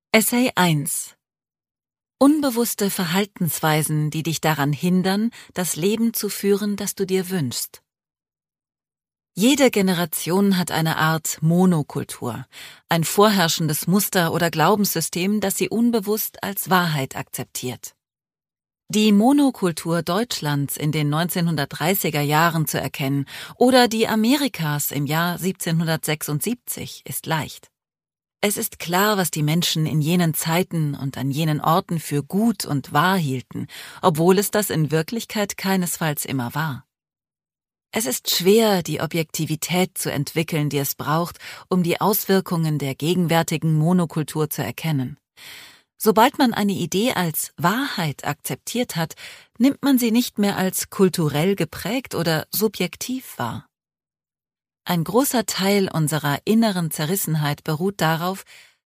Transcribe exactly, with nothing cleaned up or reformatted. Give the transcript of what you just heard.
Essay eins. Unbewusste Verhaltensweisen, die dich daran hindern, das Leben zu führen, das du dir wünschst. Jede Generation hat eine Art Monokultur, ein vorherrschendes Muster oder Glaubenssystem, das sie unbewusst als Wahrheit akzeptiert. Die Monokultur Deutschlands in den neunzehnhundertdreißiger Jahren zu erkennen oder die Amerikas im Jahr siebzehnhundertsechsundsiebzig ist leicht. Es ist klar, was die Menschen in jenen Zeiten und an jenen Orten für gut und wahr hielten, obwohl es das in Wirklichkeit keinesfalls immer war. Es ist schwer, die Objektivität zu entwickeln, die es braucht, um die Auswirkungen der gegenwärtigen Monokultur zu erkennen. Sobald man eine Idee als Wahrheit akzeptiert hat, nimmt man sie nicht mehr als kulturell geprägt oder subjektiv wahr. Ein großer Teil unserer inneren Zerrissenheit beruht darauf,